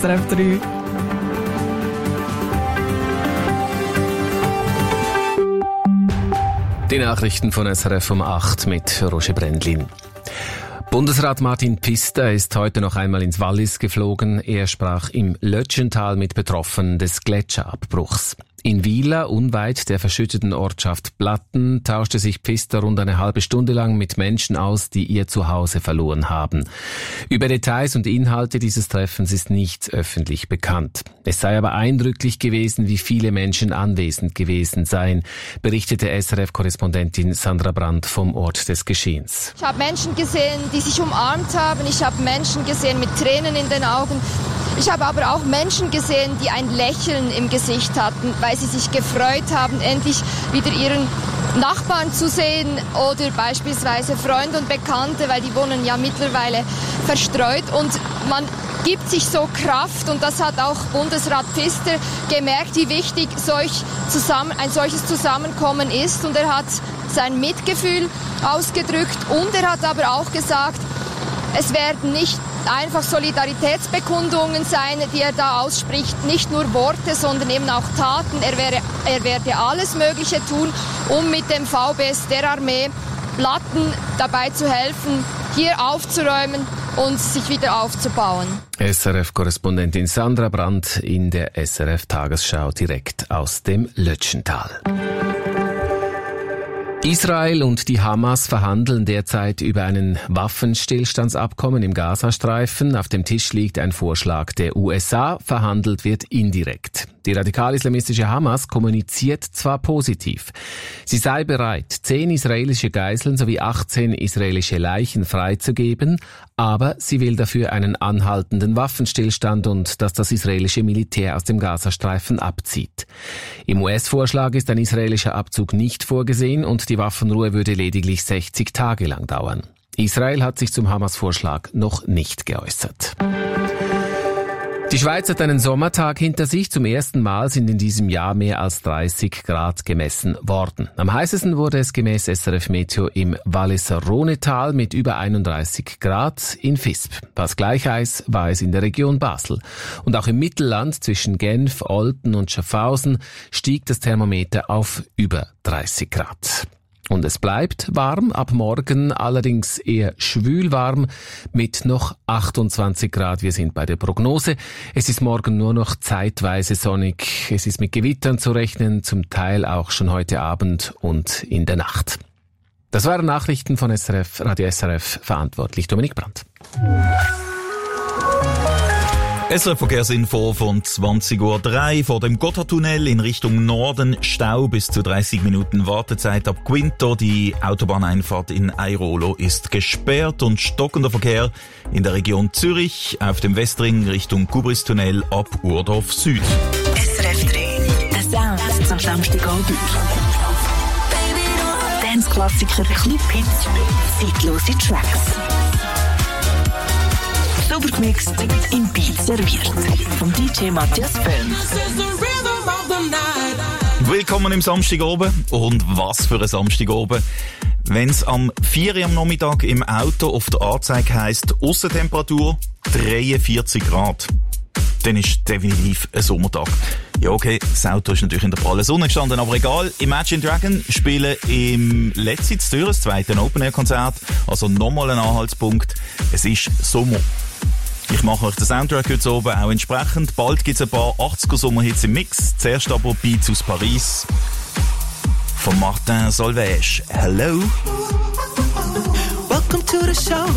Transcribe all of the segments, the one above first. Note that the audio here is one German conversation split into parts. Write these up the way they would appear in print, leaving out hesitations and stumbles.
SRF 3. Die Nachrichten von SRF um 8 mit Roger Brendlin. Bundesrat Martin Pfister ist heute noch einmal ins Wallis geflogen. Er sprach im Lötschental mit Betroffenen des Gletscherabbruchs. In Wiela, unweit der verschütteten Ortschaft Platten, tauschte sich Pfister rund eine halbe Stunde lang mit Menschen aus, die ihr Zuhause verloren haben. Über Details und Inhalte dieses Treffens ist nichts öffentlich bekannt. Es sei aber eindrücklich gewesen, wie viele Menschen anwesend gewesen seien, berichtete SRF-Korrespondentin Sandra Brandt vom Ort des Geschehens. Ich habe Menschen gesehen, die sich umarmt haben. Ich habe Menschen gesehen mit Tränen in den Augen. Ich habe aber auch Menschen gesehen, die ein Lächeln im Gesicht hatten, weil sie sich gefreut haben, endlich wieder ihren Nachbarn zu sehen oder beispielsweise Freunde und Bekannte, weil die wohnen ja mittlerweile verstreut und man gibt sich so Kraft und das hat auch Bundesrat Pfister gemerkt, wie wichtig ein solches Zusammenkommen ist und er hat sein Mitgefühl ausgedrückt und er hat aber auch gesagt, es werden nicht einfach Solidaritätsbekundungen sein, die er da ausspricht, nicht nur Worte, sondern eben auch Taten. Er werde alles Mögliche tun, um mit dem VBS der Armee Platten dabei zu helfen, hier aufzuräumen und sich wieder aufzubauen. SRF-Korrespondentin Sandra Brandt in der SRF-Tagesschau direkt aus dem Lötschental. Israel und die Hamas verhandeln derzeit über einen Waffenstillstandsabkommen im Gazastreifen. Auf dem Tisch liegt ein Vorschlag der USA, verhandelt wird indirekt. Die radikal-islamistische Hamas kommuniziert zwar positiv. Sie sei bereit, 10 israelische Geiseln sowie 18 israelische Leichen freizugeben, aber sie will dafür einen anhaltenden Waffenstillstand und dass das israelische Militär aus dem Gazastreifen abzieht. Im US-Vorschlag ist ein israelischer Abzug nicht vorgesehen und die Waffenruhe würde lediglich 60 Tage lang dauern. Israel hat sich zum Hamas-Vorschlag noch nicht geäußert. Die Schweiz hat einen Sommertag hinter sich. Zum ersten Mal sind in diesem Jahr mehr als 30 Grad gemessen worden. Am heißesten wurde es gemäß SRF Meteo im Walliser Rhonetal mit über 31 Grad in Visp. Was gleich heiß war es in der Region Basel. Und auch im Mittelland zwischen Genf, Olten und Schaffhausen stieg das Thermometer auf über 30 Grad. Und es bleibt warm, ab morgen allerdings eher schwül warm mit noch 28 Grad. Wir sind bei der Prognose. Es ist morgen nur noch zeitweise sonnig. Es ist mit Gewittern zu rechnen, zum Teil auch schon heute Abend und in der Nacht. Das waren Nachrichten von SRF, Radio SRF, verantwortlich Dominik Brandt. SRF Verkehrsinfo von 20.03 Uhr. Vor dem Gotthardtunnel in Richtung Norden Stau bis zu 30 Minuten Wartezeit ab Quinto. Die Autobahneinfahrt in Airolo ist gesperrt und stockender Verkehr in der Region Zürich auf dem Westring Richtung Kubristunnel ab Urdorf Süd. SRF 3. Der Sound zum Samstagabend. Dance-Klassiker, Club-Hits, zeitlose Tracks. Super gemixt, im Beat serviert. Vom DJ Matthias Böhm. Willkommen im Samstagabend. Und was für ein Samstagabend. Wenn es am 4 Uhr am Nachmittag im Auto auf der Anzeige heisst, Aussentemperatur 43 Grad, dann ist definitiv ein Sommertag. Ja, okay, das Auto ist natürlich in der prallen Sonne gestanden, aber egal. Imagine Dragon spielen im letzten Zürich, das zweite Open-Air-Konzert, also nochmal ein Anhaltspunkt. Es ist Sommer. Ich mache euch den Soundtrack heute oben auch entsprechend. Bald gibt es ein paar 80er-Sommerhits im Mix. Zuerst aber Beats aus Paris von Martin Solveig. Hello. Welcome to the show.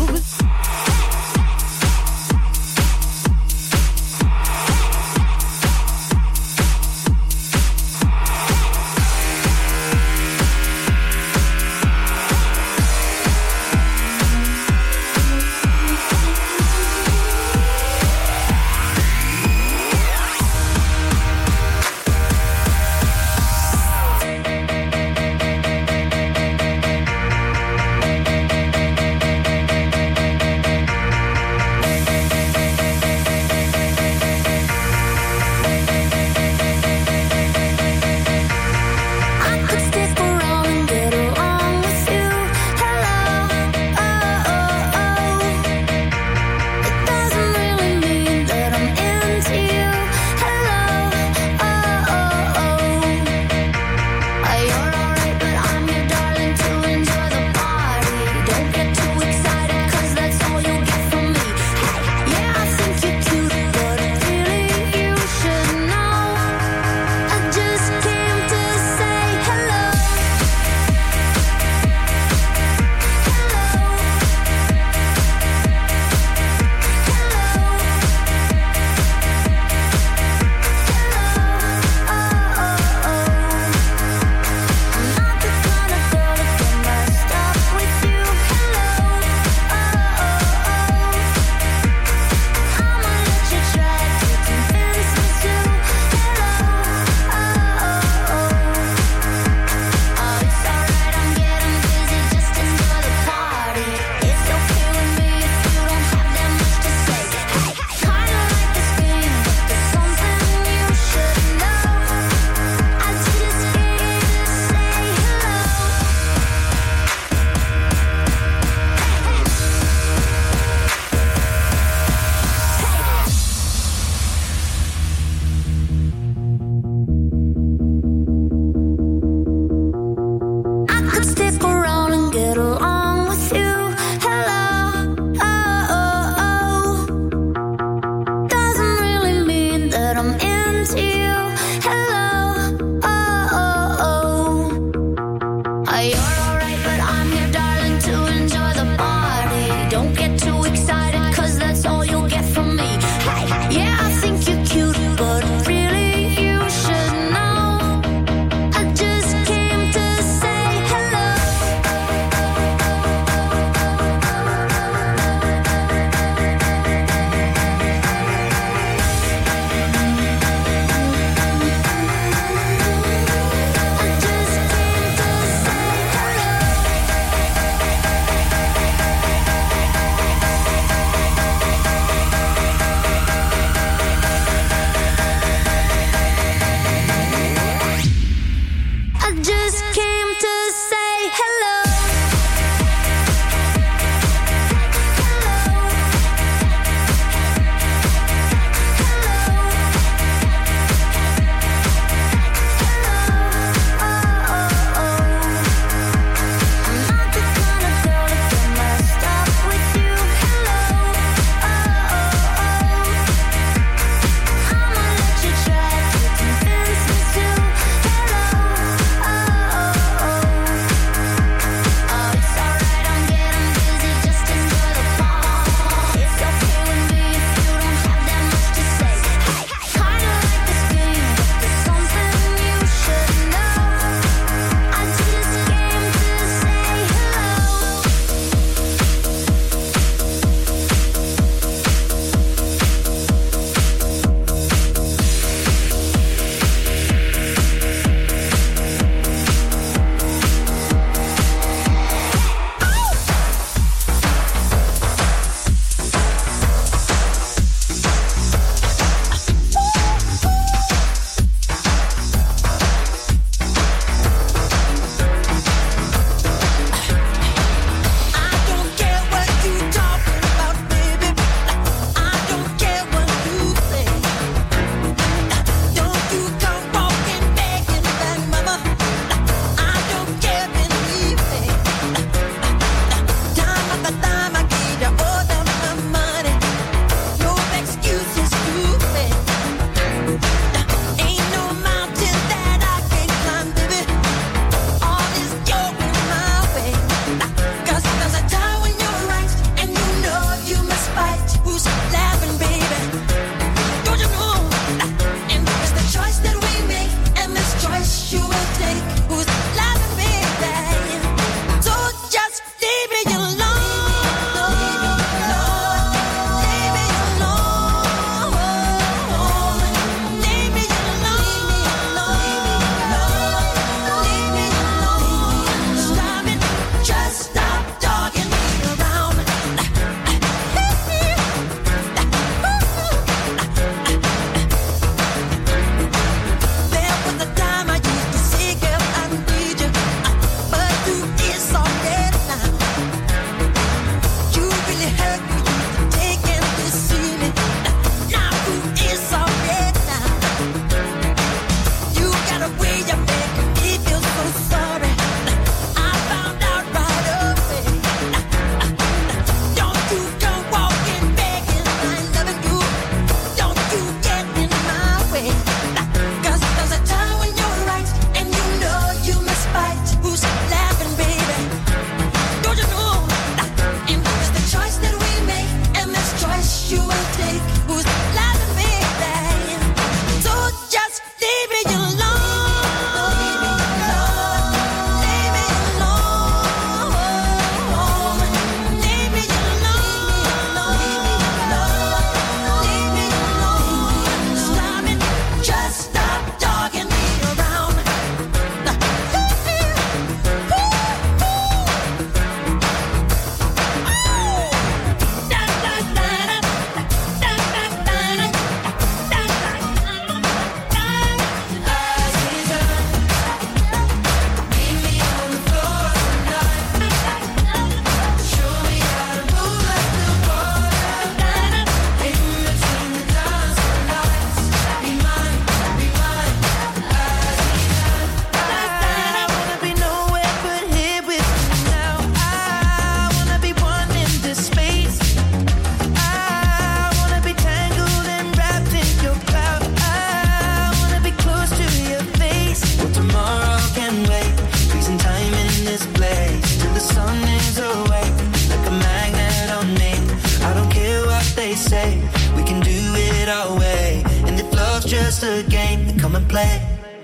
just a game, then come and play.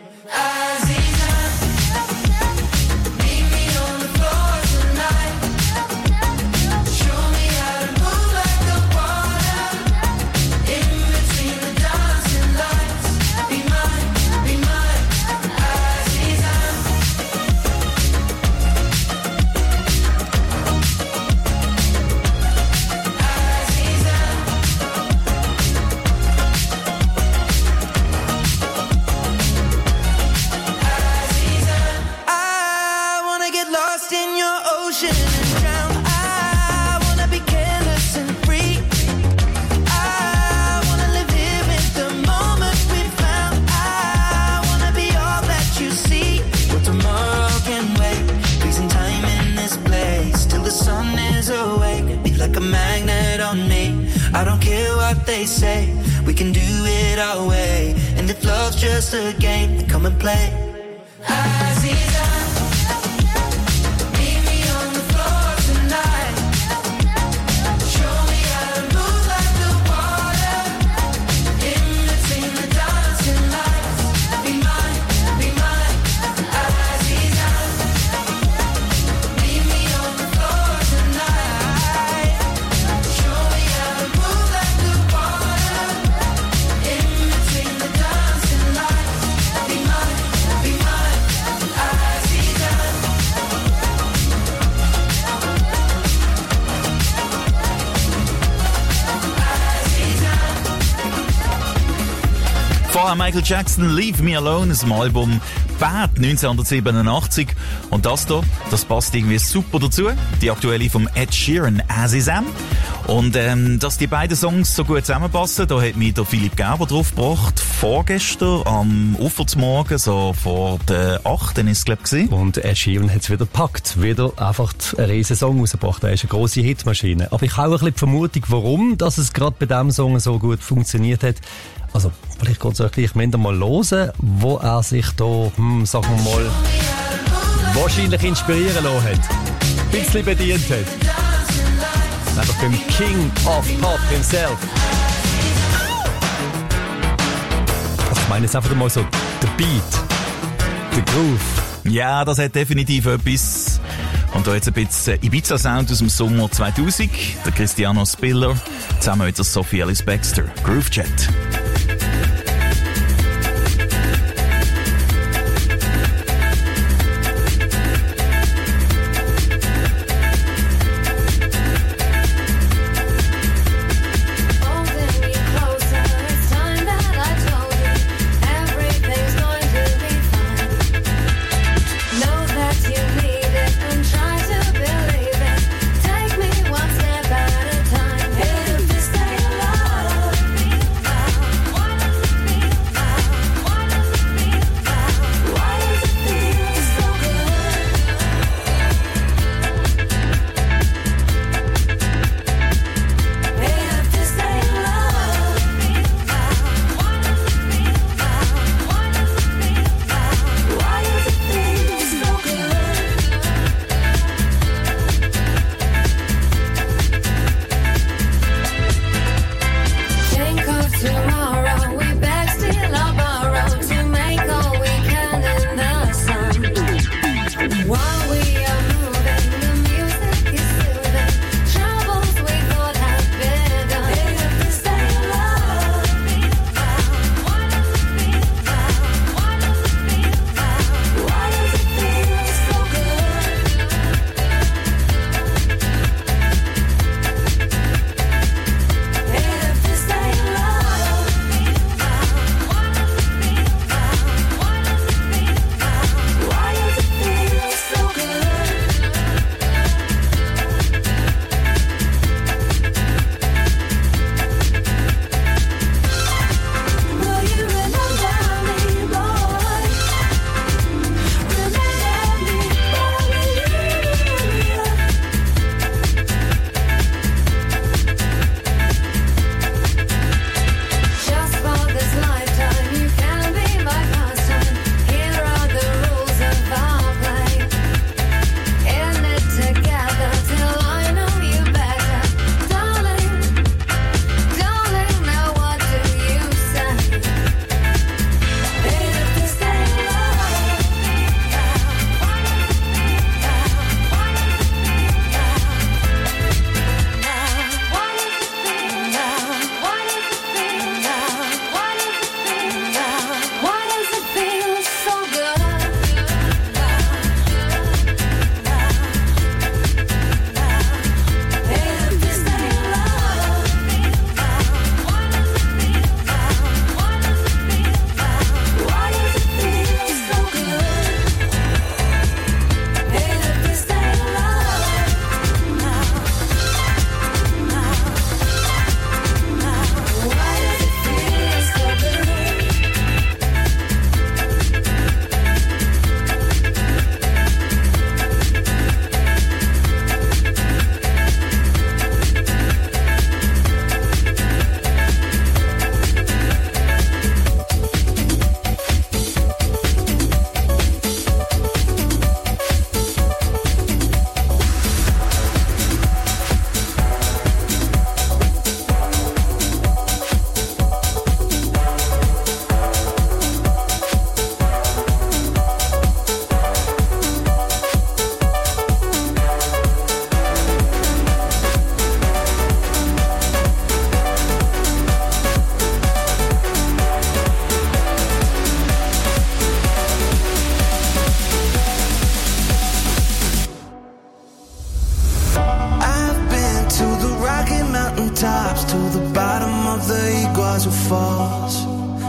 I don't care what they say, we can do it our way. And if love's just a game, then come and play. Vorher Michael Jackson, Leave Me Alone, aus dem Album Bad 1987. Und das hier, das passt irgendwie super dazu. Die aktuelle vom Ed Sheeran, As Is Am. Und dass die beiden Songs so gut zusammenpassen, da hat mich der Philipp Gerber drauf gebracht. Vorgestern am Uferzmorgen, so vor der 8. ist es, glaube ich. Und Ed Sheeran hat es wieder gepackt. Wieder einfach einen riesen Song rausgebracht. Er ist eine grosse Hitmaschine. Aber ich habe auch ein bisschen die Vermutung, warum dass es gerade bei diesem Song so gut funktioniert hat. Also, vielleicht geht es euch gleich mal hören, wo er sich da, sagen wir mal, wahrscheinlich inspirieren lassen hat. Ein bisschen bedient hat. Einfach beim King of Pop himself. Also, ich meine jetzt einfach mal so, der Beat, der Groove. Ja, das hat definitiv etwas. Und da jetzt ein bisschen Ibiza-Sound aus dem Sommer 2000. Der Cristiano Spiller, zusammen mit der Sophie Ellis Baxter. Groove Jet.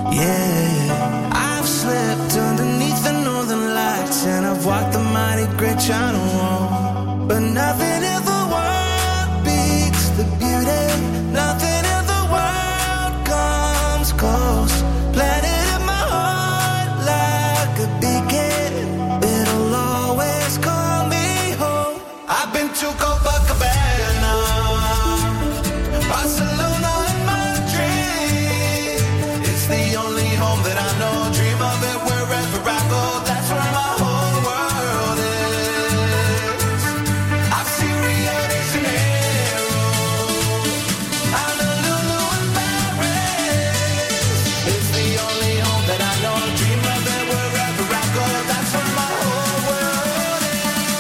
Yeah, I've slept underneath the northern lights and I've walked the mighty Great China Wall, but nothing in the world beats the beauty. Nothing in the world comes close. Planted in my heart like a beacon. It'll always call me home. I've been to Copacabana, Barcelona in my dream. It's the only home that I know. Dream of it wherever I go. That's where my whole world is. I've seen Rio de Janeiro, Honolulu and Paris. It's the only home that I know. Dream of it wherever I go. That's where my whole world is.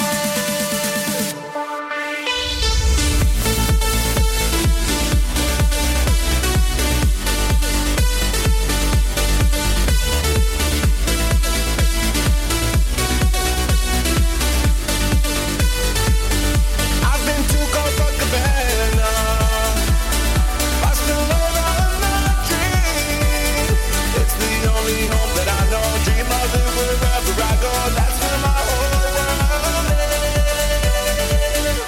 I've been to Copacabana, Barcelona in my dream. It's the only home that I know. Dream of it wherever I go. That's where my whole world is.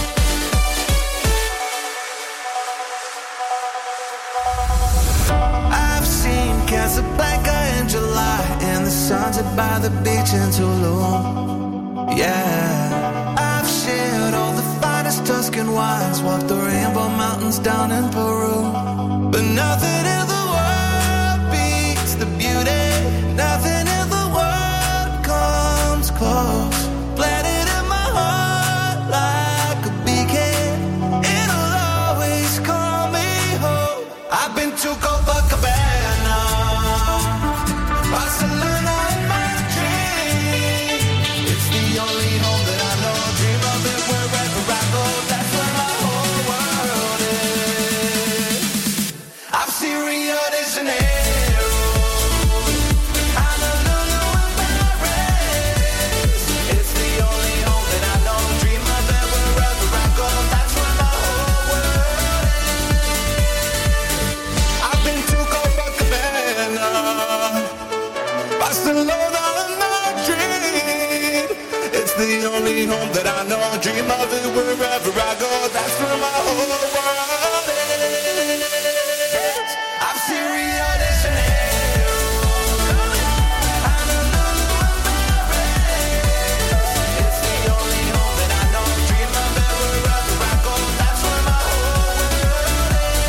I've seen Casablanca in July, and the sunset by the beach in Tulum. Yeah, I've shared all the finest Tuscan wines, walked the Rainbow Mountains down in Peru. But nothing in the world beats the beauty. Nothing in the world comes close. Planted in my heart like a beacon. It'll always call me home. I've been to Copacabana, Barcelona in my dream. It's the only home that I know. Dream of it wherever I go. That's where my whole world is. I've seen Rio de Janeiro, Honolulu and Paris. It's the only home that I know. Dream of it wherever I go. That's where my whole world is. I've been to Copacabana, Barcelona in my dream. It's the only home that I know. Dream of it wherever I go. That's where my whole world is. I've seen Rio de Janeiro, Honolulu and Paris. It's the only home that I know. Dream of it wherever I go. That's where my whole world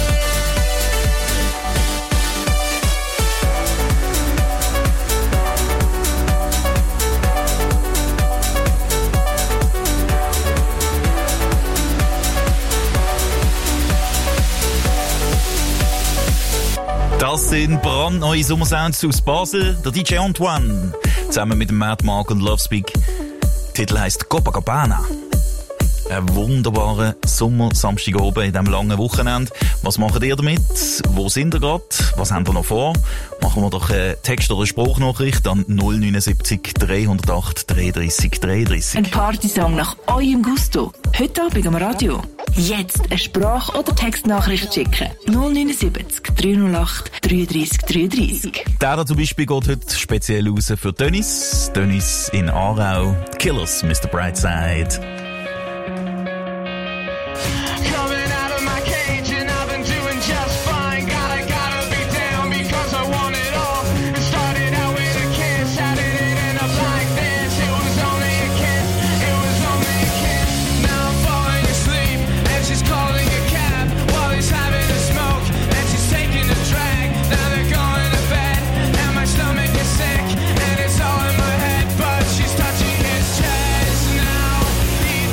Das sind brandneue Sommersounds aus Basel, der DJ Antoine, zusammen mit dem Mad Mark und Lovespeak. Der Titel heisst Copacabana. Ein wunderbarer Sommer-Samstag oben in diesem langen Wochenende. Was macht ihr damit? Wo sind ihr gerade? Was habt ihr noch vor? Machen wir doch eine Text- oder Spruchnachricht an 079 308 33 33. Ein Partysong nach eurem Gusto. Heute Abend am Radio. Jetzt eine Sprach- oder Textnachricht schicken. 079 308 33 33. Der zum Beispiel geht heute speziell raus für Dennis. Dennis in Aarau. Killers, Mr. Brightside. Coming out of my cage and I've been doing just fine. Gotta be down because I want it all. It started out with a kiss. How did it end up like this? It was only a kiss. It was only a kiss. Now I'm falling asleep and she's calling a cab while he's having a smoke and she's taking a drag. Now they're going to bed and my stomach is sick and it's all in my head, but she's touching his chest now. He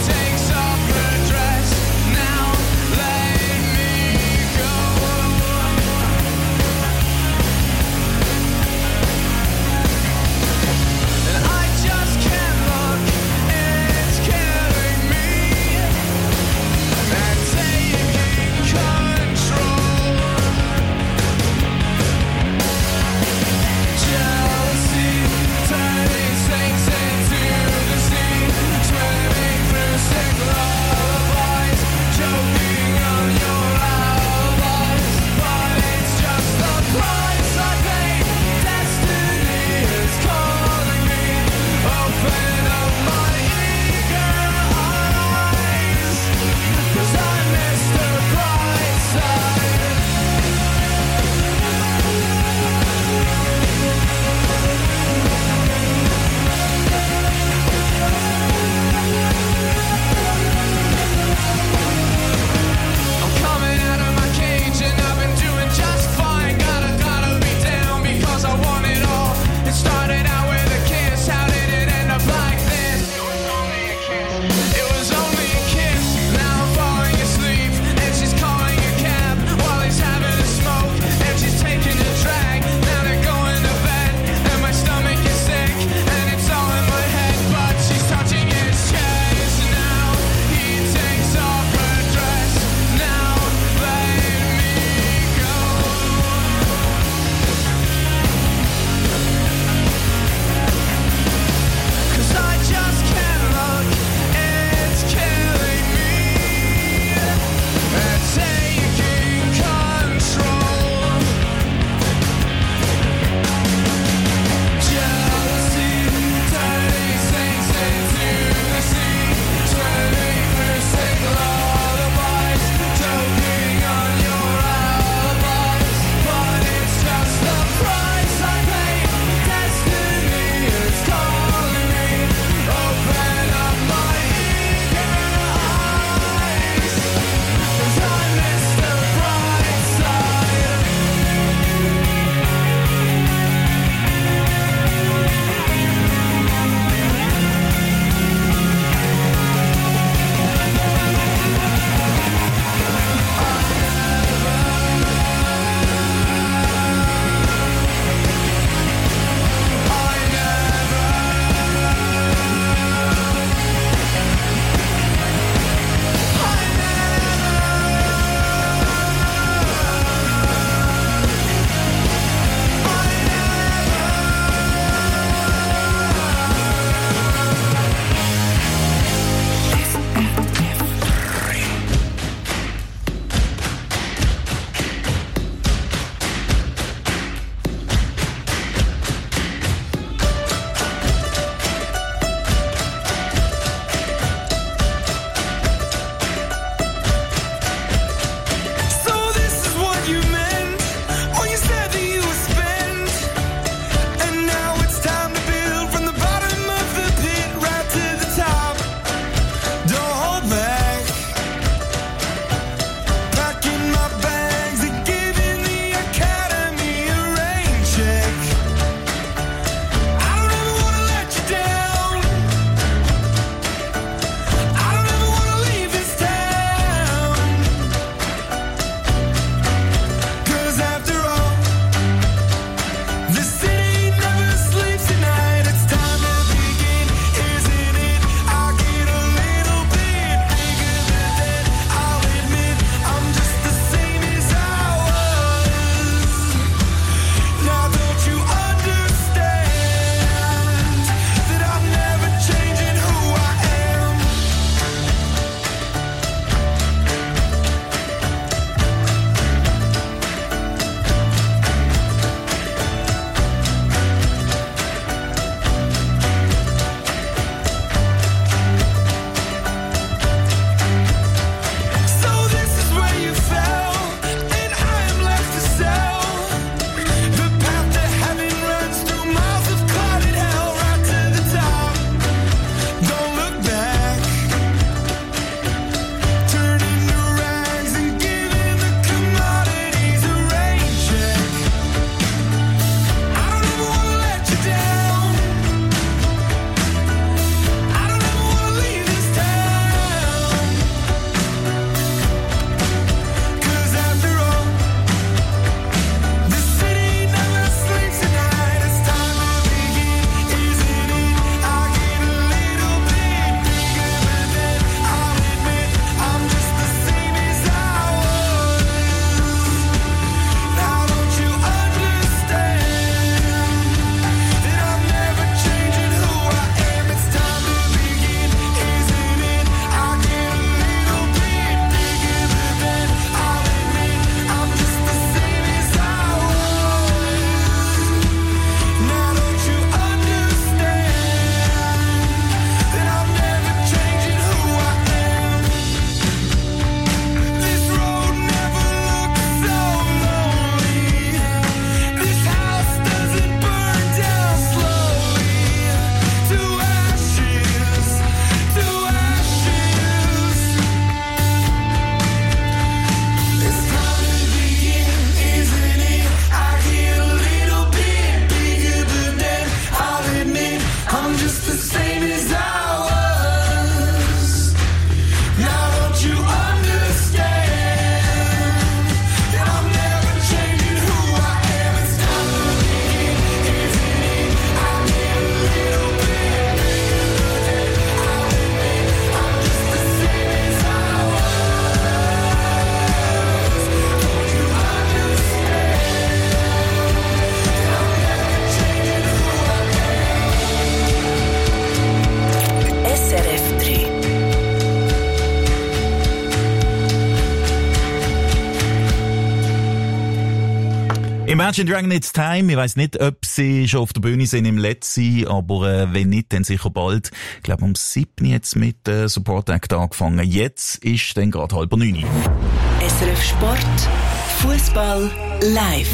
Imagine Dragons It's Time. Ich weiss nicht, ob sie schon auf der Bühne sind im letzten, aber wenn nicht, dann sicher bald. Ich glaube, um 7 jetzt mit Support Act angefangen. Jetzt ist dann gerade 8:30. SRF Sport, Fußball live.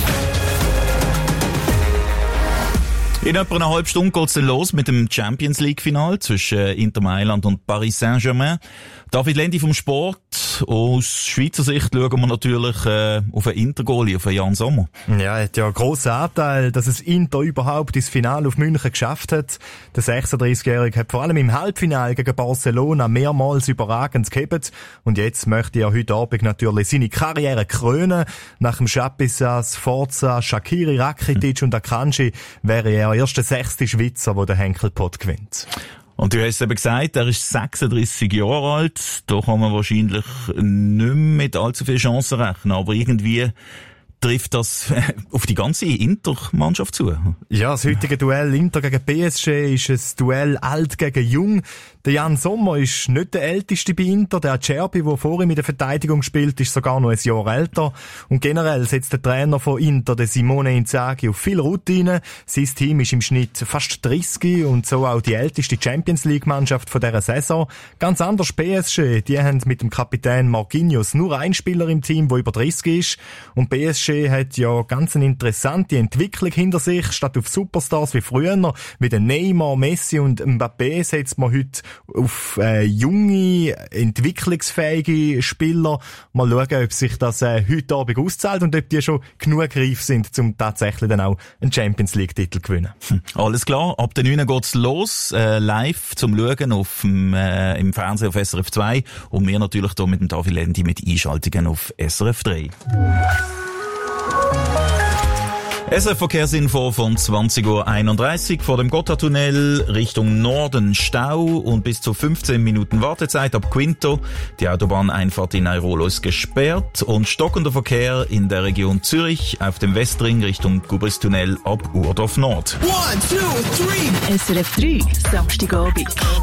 In etwa einer halben Stunde geht's dann los mit dem Champions League-Final zwischen Inter Mailand und Paris Saint-Germain. David Lendi vom Sport. Aus Schweizer Sicht schauen wir natürlich auf einen Inter-Goalie, auf einen Jan Sommer. Ja, er hat ja einen grossen Anteil, dass es Inter überhaupt ins Finale auf München geschafft hat. Der 36-Jährige hat vor allem im Halbfinale gegen Barcelona mehrmals überragend gehabt. Und jetzt möchte er heute Abend natürlich seine Karriere krönen. Nach dem Chapuisat, Sforza, Shaqiri, Rakitic und Akanji wäre er erst der 6. Schweizer, der den Henkelpott gewinnt. Und du hast eben gesagt, er ist 36 Jahre alt. Da kann man wahrscheinlich nicht mehr mit allzu viel Chancen rechnen. Aber irgendwie trifft das auf die ganze Inter-Mannschaft zu. Ja, das heutige Duell Inter gegen PSG ist ein Duell alt gegen jung. Der Jan Sommer ist nicht der Älteste bei Inter. Der Acerbi, der vor ihm in der Verteidigung spielt, ist sogar noch ein Jahr älter. Und generell setzt der Trainer von Inter, der Simone Inzaghi, auf viel Routine. Sein Team ist im Schnitt fast 30 und so auch die älteste Champions-League-Mannschaft von dieser Saison. Ganz anders PSG. Die haben mit dem Kapitän Marquinhos nur einen Spieler im Team, der über 30 ist. Und PSG hat ja ganz eine interessante Entwicklung hinter sich. Statt auf Superstars wie früher, wie den Neymar, Messi und Mbappé, setzt man heute auf junge, entwicklungsfähige Spieler. Mal schauen, ob sich das heute Abend auszahlt und ob die schon genug reif sind, um tatsächlich dann auch einen Champions-League-Titel zu gewinnen. Alles klar, ab der 9 geht's los, live zum Schauen im Fernsehen auf SRF 2 und wir natürlich hier mit dem David Lendi mit Einschaltungen auf SRF 3. SRF-Verkehrsinfo von 20:31 Uhr vor dem Gotthardtunnel Richtung Norden Stau und bis zu 15 Minuten Wartezeit ab Quinto. Die Autobahneinfahrt in Airolo ist gesperrt und stockender Verkehr in der Region Zürich auf dem Westring Richtung Gubristunnel ab Urdorf Nord. 1, 2, 3. SRF 3, Samstagabend.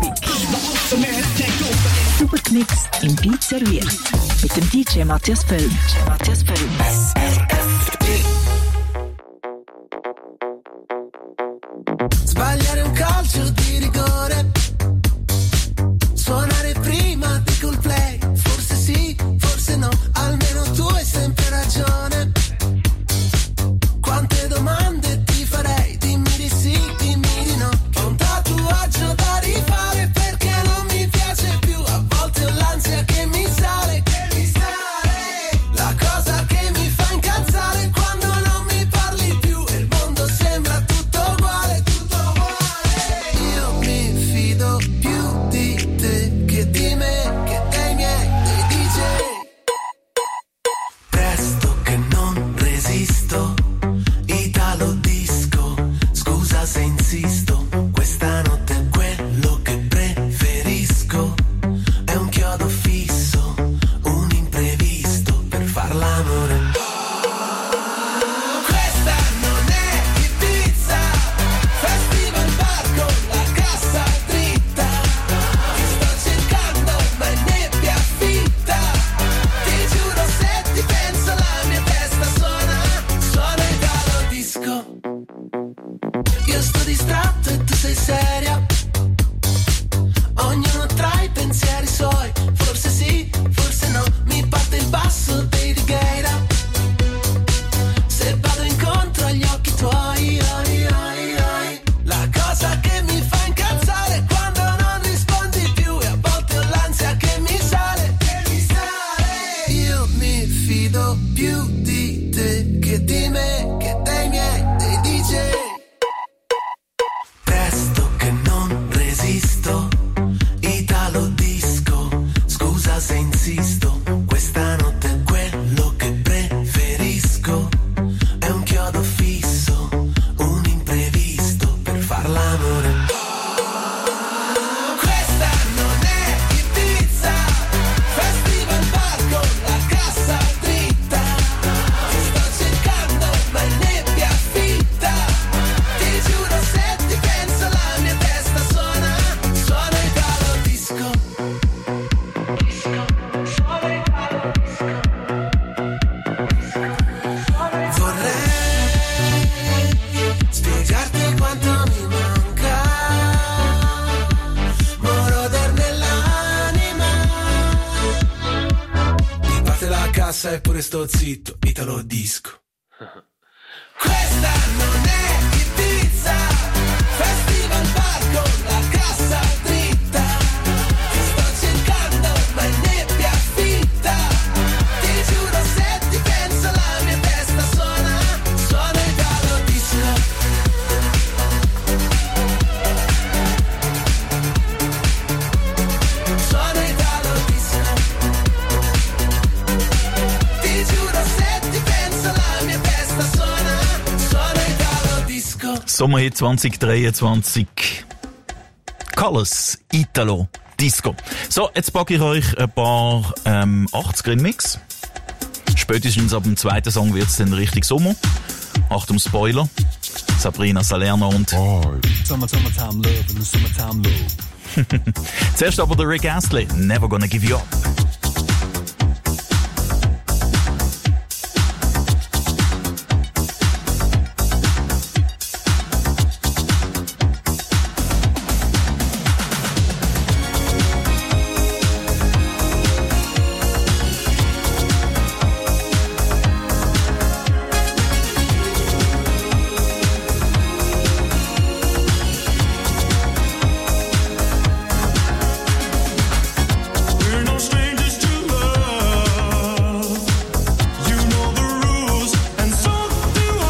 Super Mix im Beat serviert. Mit dem DJ Matthias Völl. Sbagliare un calcio di rigore, suonare prima di col play, forse sì, forse no, almeno tu hai sempre ragione. Quante domande ti farei, dimmi di sì, dimmi di no. Ho un tatuaggio da rifare perché non mi piace più, a volte ho l'ansia che mi sale, la cosa che mi fa incazzare quando non mi parli più e il mondo sembra tutto uguale. Io mi fido più di te che di me, che dei miei, dei DJ. Presto che non resisto, Italo disco, scusa se insisto, questa notte è quello che preferisco, è un chiodo fisso, un imprevisto per far l'amore. Questa non è Ibiza, festival bar con la cassa dritta, ti sto cercando ma è nebbia fitta, ti giuro se ti penso la mia testa suona Italo disco. Io sto distratto e tu sei seria, ognuno tra i pensieri suoi, forse sì, forse no, mi parte il basso dei Righeira, se vado incontro agli occhi tuoi, la cosa che mi fa incazzare è quando non rispondi più e a volte ho l'ansia che mi sale, io mi fido più di te che di me, che dei miei, dei DJ. Presto che non resisto, Italo disco, scusa se insisto, questa notte è quello che preferisco, è un chiodo fisso, un imprevisto per far l'amore. cassa e pure sto zitto, Italo disco. Questa non è Ibiza, festival bar con la cassa dritta. Ti sto cercando ma è nebbia fitta. Ti giuro se ti penso la mia testa suona Italo disco. Suona Italo disco. Ti giuro se ti penso la mia testa suona Italo disco. Sommerhit 2023. Colors, Italo, Disco. So, jetzt packe ich euch ein paar 80er-Mix. Spätestens ab dem zweiten Song wird es dann richtig Sommer. Achtung, Spoiler. Sabrina Salerno und... Summertime love and the summertime love. Zuerst aber der Rick Astley, Never Gonna Give You Up. We're no strangers to love. You know the rules, and so do I.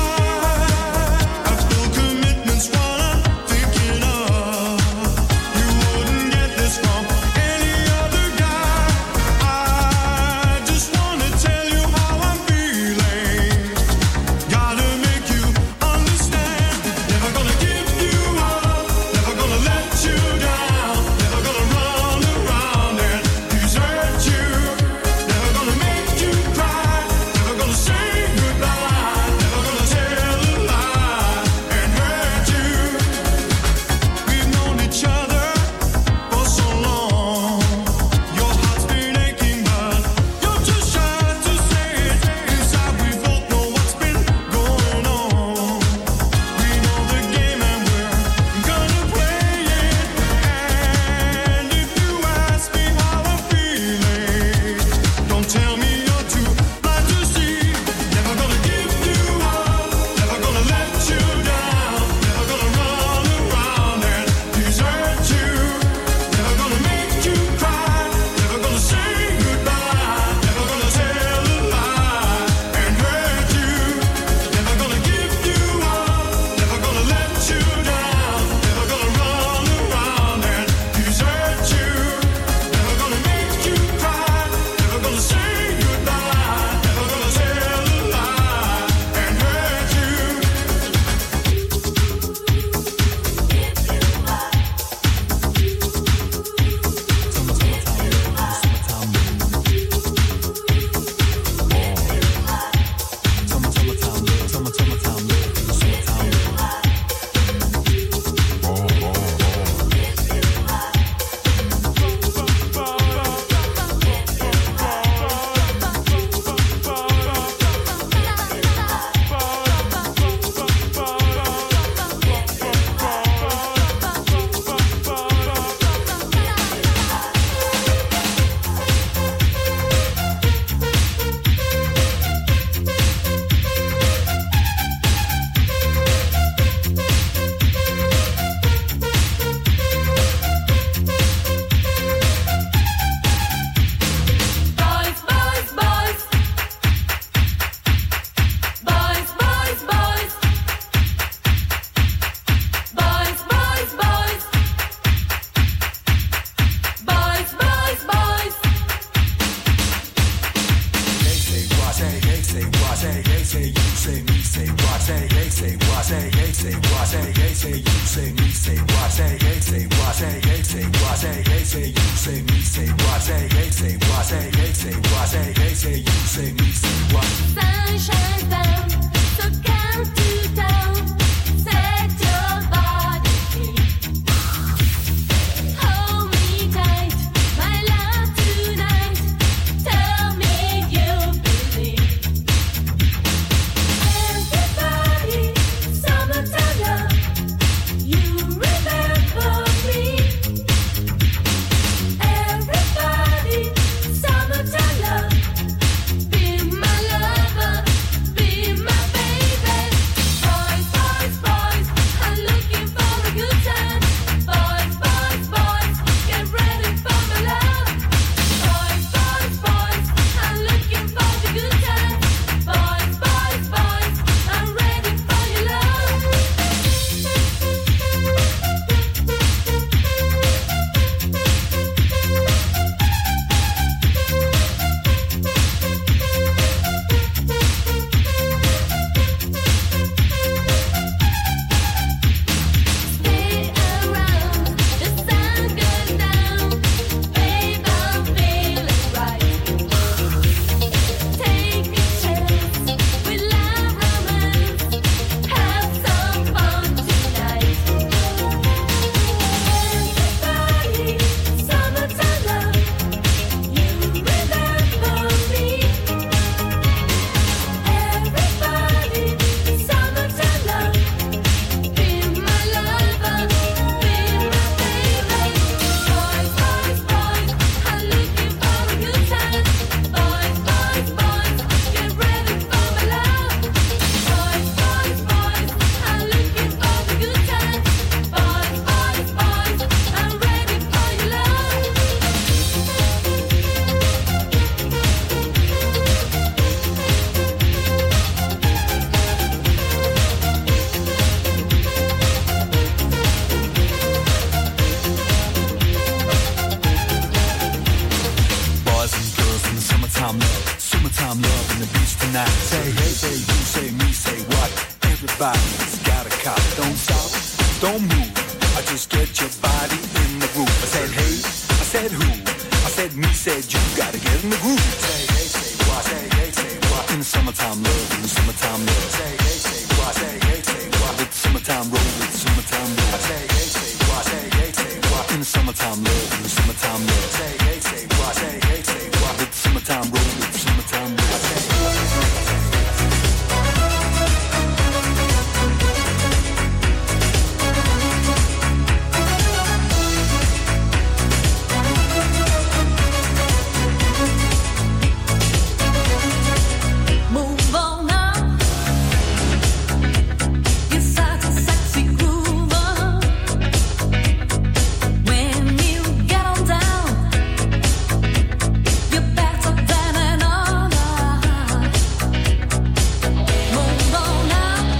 I feel commitment's what I'm thinking of. You wouldn't get this from any other guy. I just wanna tell you how I'm feeling. Gotta make you understand. Never gonna give you up. Never gonna let you down. Never gonna run around and desert you. Never gonna make you cry. Never gonna say goodbye. Never gonna tell a lie and hurt you. We've known each other for so long. Your heart's been aching, but you're too shy to say it. Inside we both know what's been going on. We know the game and we're gonna play it. And if you ask me how I'm feeling, don't tell me you're too blind to see. Never gonna give you up. Never gonna let you down. Never gonna run around and desert you. Never gonna make you cry. Never gonna say goodbye. Never gonna tell a lie and hurt you. Never gonna give you up. Never gonna let you down. Never gonna run around and desert you. Never gonna make you cry. Never gonna say goodbye. Never gonna tell a lie and hurt you. Sunshine down, so count to down. Set your body free. Hold me tight, my love tonight. Tell me you believe. Everybody, summertime love. You remember me. Everybody, summertime love. Be stop, don't move. I just get your body in the groove. I said hey, I said who, I said me, said you gotta get in the groove. Say hey, say what, say hey, say what. In the summertime love, in the summertime love. Say hey, say what, say hey, say what. With the summertime roll, with the summertime roll. I say hey, say what, say hey, say what. In the summertime love, in the summertime love. Say hey, say what, say hey, say what. With the summertime roll, with the summertime roll. I say Move on now. You're such a sexy groover. When you get on down, you're better than another. Move on now.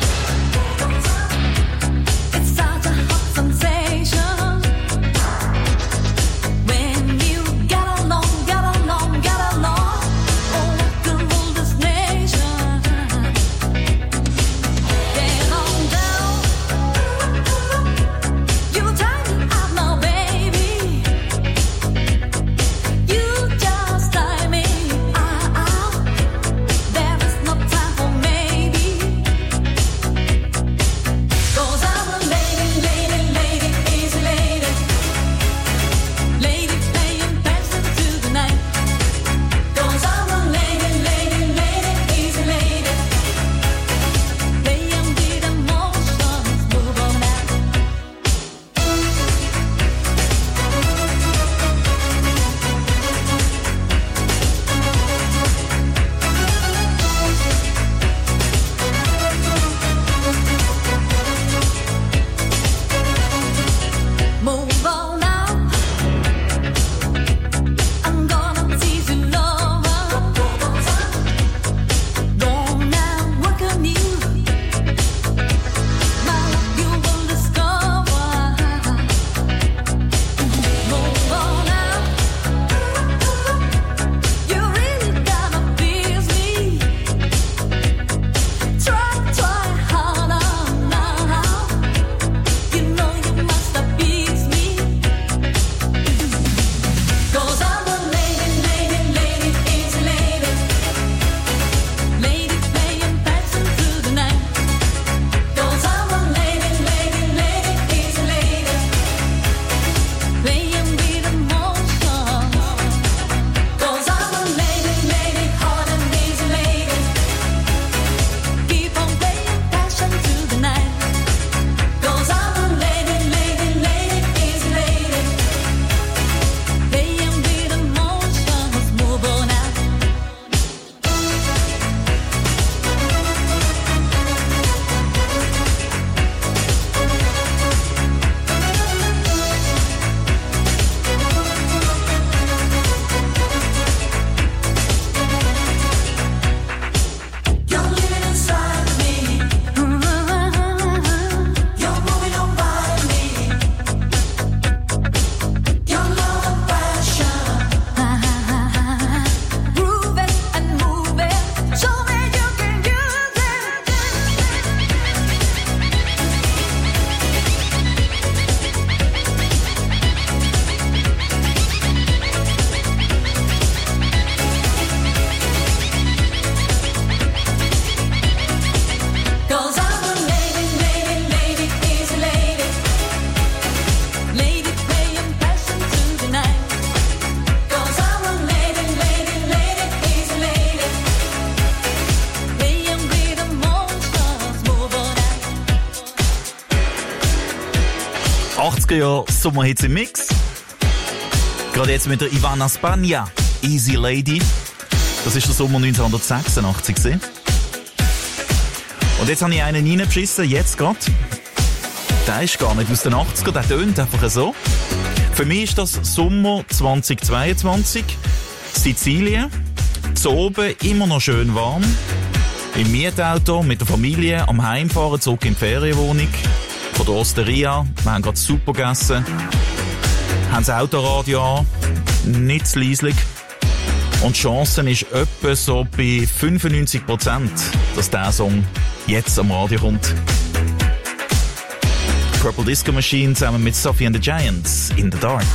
It's such a hot sensation. When you get along, get along, get along. Oh, what can rule this nation? Get on down. You tie me up now, baby. You just tie me out. There is no time for maybe. 'Cause I'm a lady, lady, lady, easy lady. Lady playing passion to the night. 'Cause I'm a lady, lady, lady, easy lady. Playing with emotions, move on now. Move on now. I'm gonna tease you, lover. Gonna work on you. My love you will discover. Move on now. You really gotta please me. Try harder now. You know you must appease me. 'Cause I'm a lady, lady, lady, easy lady. Lady playing passion through the night. 'Cause I'm a lady, lady, lady, easy lady. Playing with emotions. 'Cause I'm a lady, lady, hard and easy lady. Keep on playing passion through the night. 'Cause I'm a lady, lady, lady, easy lady. Playing with emotions, move on out. You're living inside me. You're moving on by me. Your love and passion. Groove it and move it. Show me you can use it. Cause I'm a lady, lady, lady, easy lady. Lady playing passion through the night. 'Cause I'm a lady, lady, lady, easy lady. Playing with emotions, move on out. 80er Jahre Sommerhits im Mix. Gerade jetzt mit der Ivana Spagna, Easy Lady. Das ist der Sommer 1986 gewesen. Und jetzt habe ich einen reingeschissen, jetzt gerade. Der ist gar nicht aus den 80er, der tönt einfach so. Für mich ist das Sommer 2022. Sizilien. Zu oben immer noch schön warm. Im Mietauto mit der Familie am Heimfahren zurück in die Ferienwohnung. Von der Osteria. Wir haben gerade super gegessen. Haben das Autoradio an. Nicht zu leislich. Und die Chance ist etwa so bei 95%, dass dieser Song jetzt am Radio kommt. Purple Disco Machine zusammen mit Sophie and the Giants, In the Dark.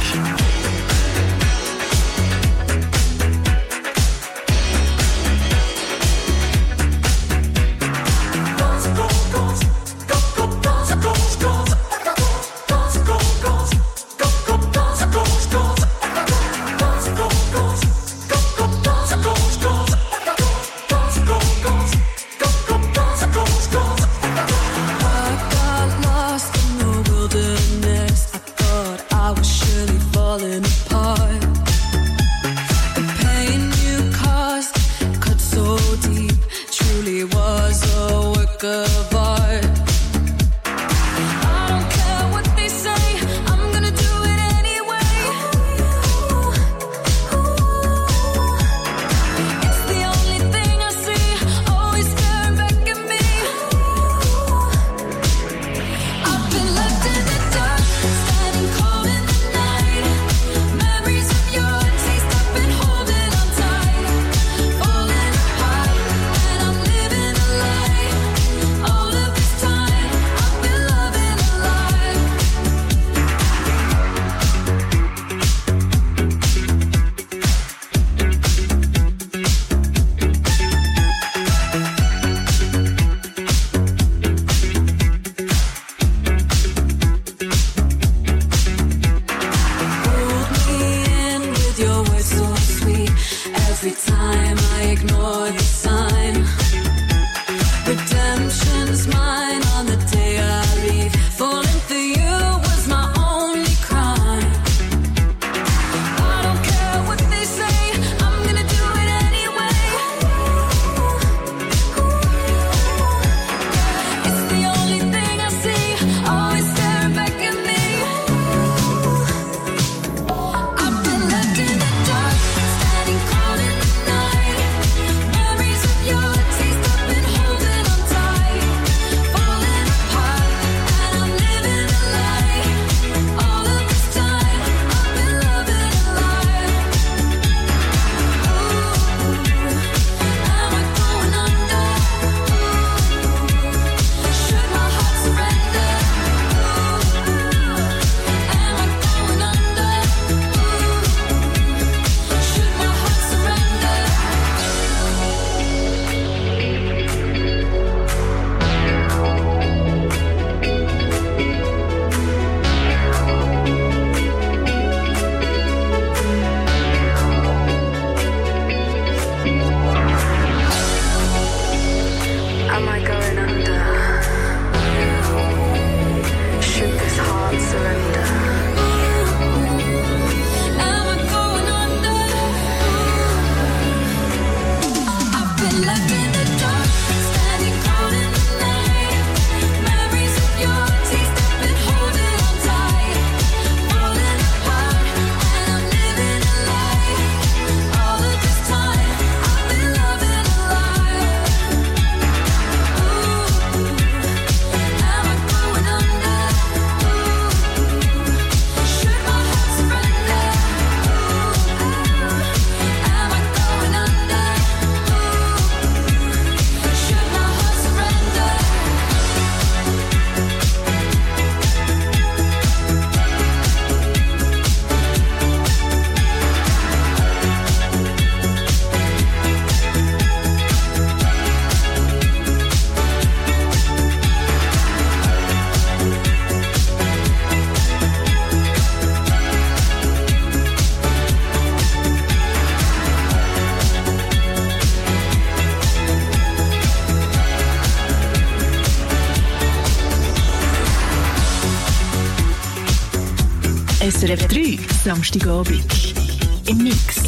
SRF 3, Samstagabend. Im Mix.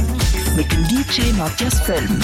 Mit dem DJ Matthias Völlm.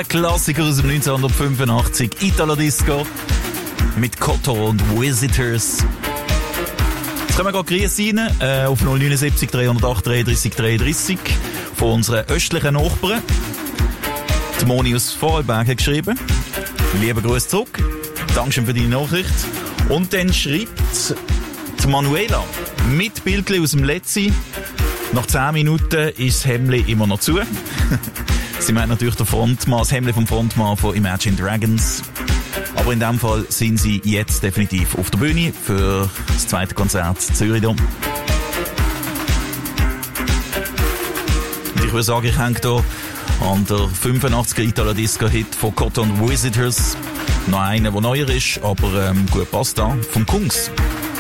Klassiker aus dem 1985, Italo Disco mit Cotto und Visitors. Jetzt können wir gerade grüßen auf 079 308 33 33 von unseren östlichen Nachbarn. Die Moni aus Vorarlberg hat geschrieben. Lieber Gruß zurück. Dankeschön für deine Nachricht. Und dann schreibt die Manuela mit Bildchen aus dem Letzi. Nach 10 Minuten ist das Hemdli immer noch zu. Sie meint natürlich das Hemdli vom Frontmann von Imagine Dragons. Aber in dem Fall sind sie jetzt definitiv auf der Bühne für das zweite Konzert in Zürich. Und ich würde sagen, ich hänge hier an der 85er Italo Disco Hit von Cotton Visitors. Noch einer, der neuer ist, aber gut passt da, vom Kungs.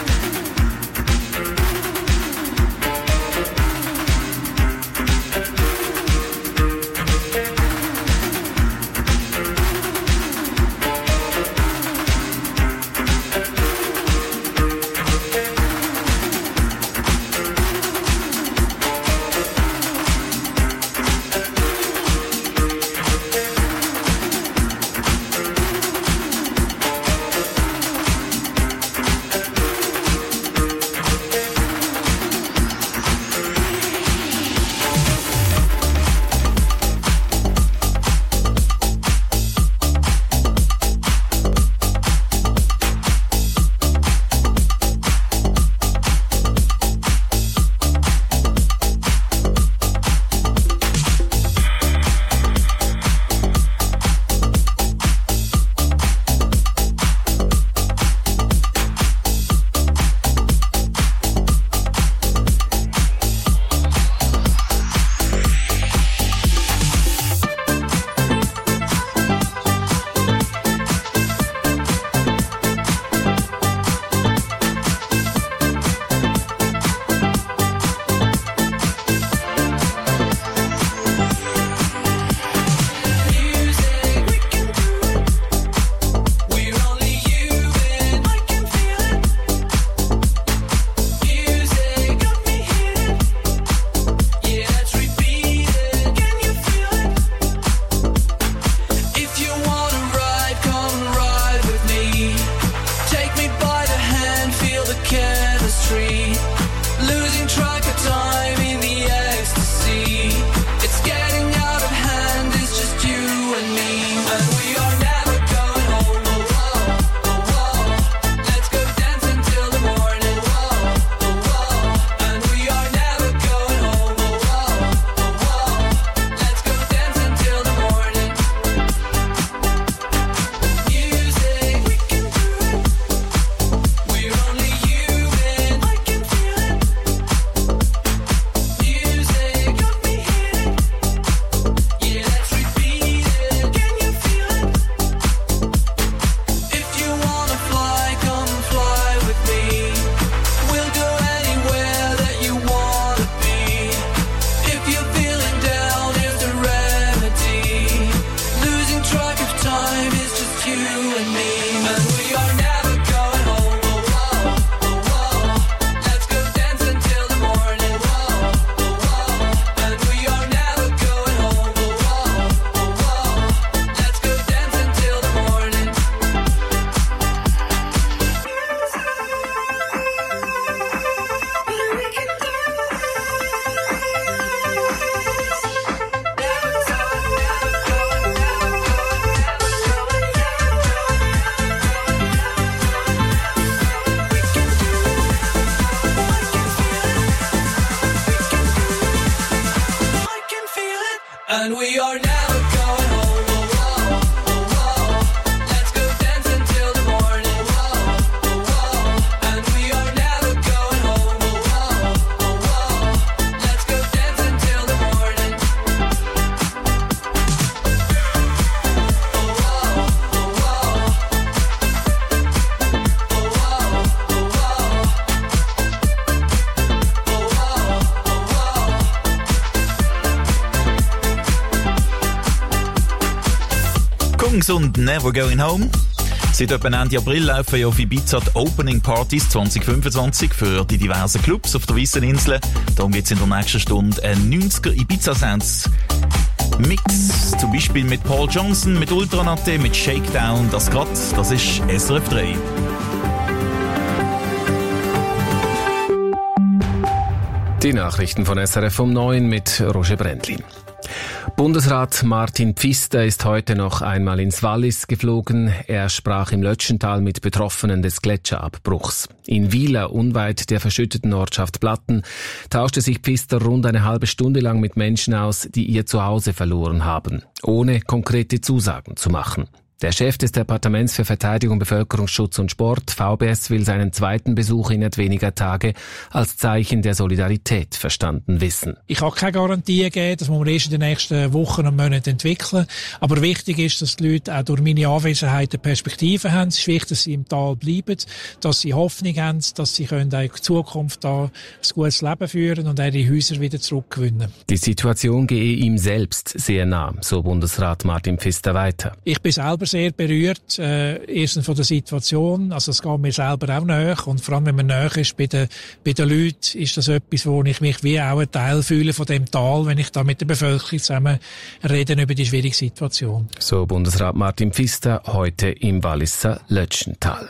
And we are never going home. Oh, oh, oh, oh. Let's go dancing till the morning. Oh, oh, oh. And we are never going home. Oh, oh, oh, oh. Let's go dancing till the morning. Oh, oh, oh, oh. Oh, oh, oh, Kungs und Never Going Home. Seit etwa Ende April laufen ja auf Ibiza die Opening Partys 2025 für die diversen Clubs auf der Weissen Insel. Darum gibt es in der nächsten Stunde 90er Ibiza Sounds Mix, zum Beispiel mit Paul Johnson, mit Ultranatte, mit Shakedown, das ist SRF 3. Die Nachrichten von SRF um 9 mit Roger Brändli. Bundesrat Martin Pfister ist heute noch einmal ins Wallis geflogen. Er sprach im Lötschental mit Betroffenen des Gletscherabbruchs. In Wieler, unweit der verschütteten Ortschaft Platten, tauschte sich Pfister rund eine halbe Stunde lang mit Menschen aus, die ihr Zuhause verloren haben, ohne konkrete Zusagen zu machen. Der Chef des Departements für Verteidigung, Bevölkerungsschutz und Sport, VBS, will seinen zweiten Besuch innerhalb weniger Tage als Zeichen der Solidarität verstanden wissen. Ich kann keine Garantie geben, das muss man erst in den nächsten Wochen und Monaten entwickeln. Aber wichtig ist, dass die Leute auch durch meine Anwesenheit eine Perspektive haben. Es ist wichtig, dass sie im Tal bleiben, dass sie Hoffnung haben, dass sie können auch in Zukunft da ein gutes Leben führen und ihre Häuser wieder zurückgewinnen. Die Situation gehe ihm selbst sehr nah, so Bundesrat Martin Pfister weiter. Ich bin selber sehr berührt, erstens von der Situation, also es geht mir selber auch nahe und vor allem, wenn man nahe ist bei den Leuten, ist das etwas, wo ich mich wie auch ein Teil fühle von dem Tal, wenn ich da mit der Bevölkerung zusammen rede über die schwierige Situation. So Bundesrat Martin Pfister heute im Walliser Lötschental.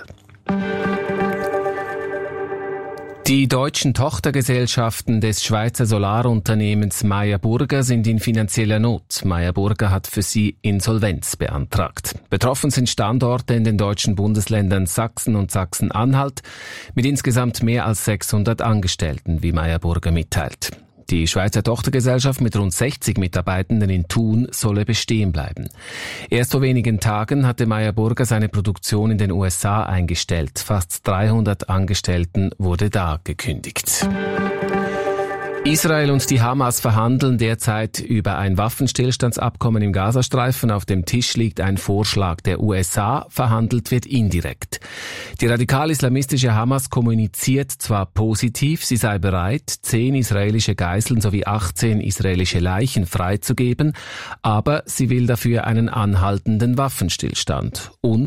Die deutschen Tochtergesellschaften des Schweizer Solarunternehmens Meyer Burger sind in finanzieller Not. Meyer Burger hat für sie Insolvenz beantragt. Betroffen sind Standorte in den deutschen Bundesländern Sachsen und Sachsen-Anhalt mit insgesamt mehr als 600 Angestellten, wie Meyer Burger mitteilt. Die Schweizer Tochtergesellschaft mit rund 60 Mitarbeitenden in Thun solle bestehen bleiben. Erst vor wenigen Tagen hatte Meyer Burger seine Produktion in den USA eingestellt. Fast 300 Angestellten wurde da gekündigt. Israel und die Hamas verhandeln derzeit über ein Waffenstillstandsabkommen im Gazastreifen. Auf dem Tisch liegt ein Vorschlag der USA, verhandelt wird indirekt. Die radikal-islamistische Hamas kommuniziert zwar positiv, sie sei bereit, 10 israelische Geiseln sowie 18 israelische Leichen freizugeben, aber sie will dafür einen anhaltenden Waffenstillstand und